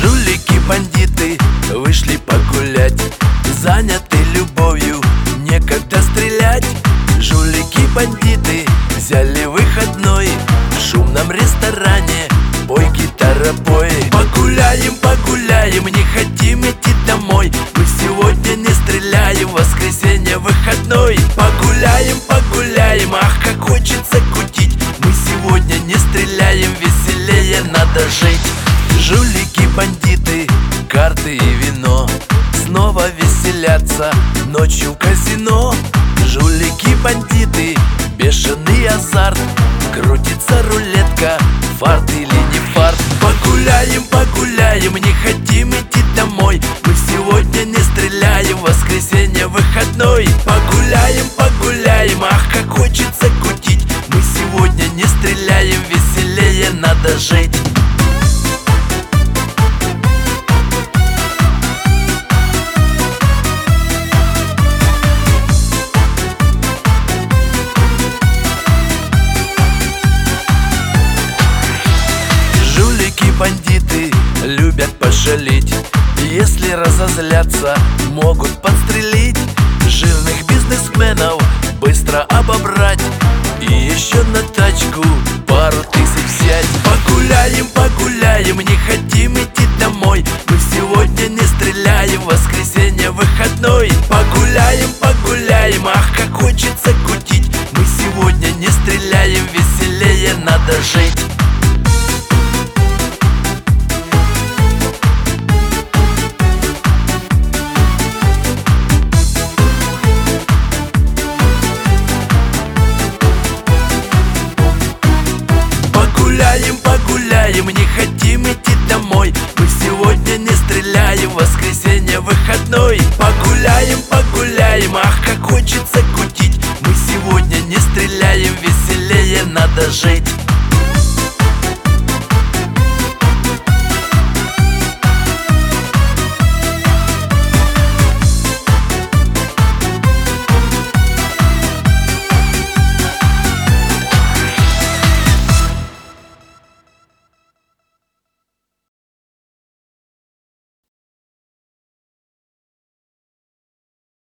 Жулики, бандиты вышли погулять, заняты любовью, некогда стрелять. Жулики, бандиты взяли выходной, в шумном ресторане бой, гитара-бой. Погуляем, погуляем, не хотим идти домой, мы сегодня не стреляем, воскресенье выходной. Погуляем, погуляем, ах, как хочется кутить, мы сегодня не стреляем, веселее надо жить. Жулики, бандиты, карты и вино, снова веселятся ночью в казино. Жулики, бандиты, бешеный азарт, крутится рулетка, фарт или не фарт. Погуляем, погуляем, не хотим идти домой, мы сегодня не стреляем, воскресенье выходной. Погуляем, погуляем, ах, как хочется кутить, мы сегодня не стреляем, веселее надо жить. Бандиты любят пошалить, если разозлятся, могут подстрелить. Жирных бизнесменов быстро обобрать и еще на тачку пару тысяч взять. Погуляем, погуляем, не хотим идти домой, мы сегодня не стреляем, воскресенье выходной. Погуляем, погуляем, ах, как хочется кутить, мы сегодня не стреляем, веселее надо жить. Погуляем, погуляем, не хотим идти домой, мы сегодня не стреляем, воскресенье выходной. Погуляем, погуляем, ах, как хочется кутить, мы сегодня не стреляем, веселее надо жить.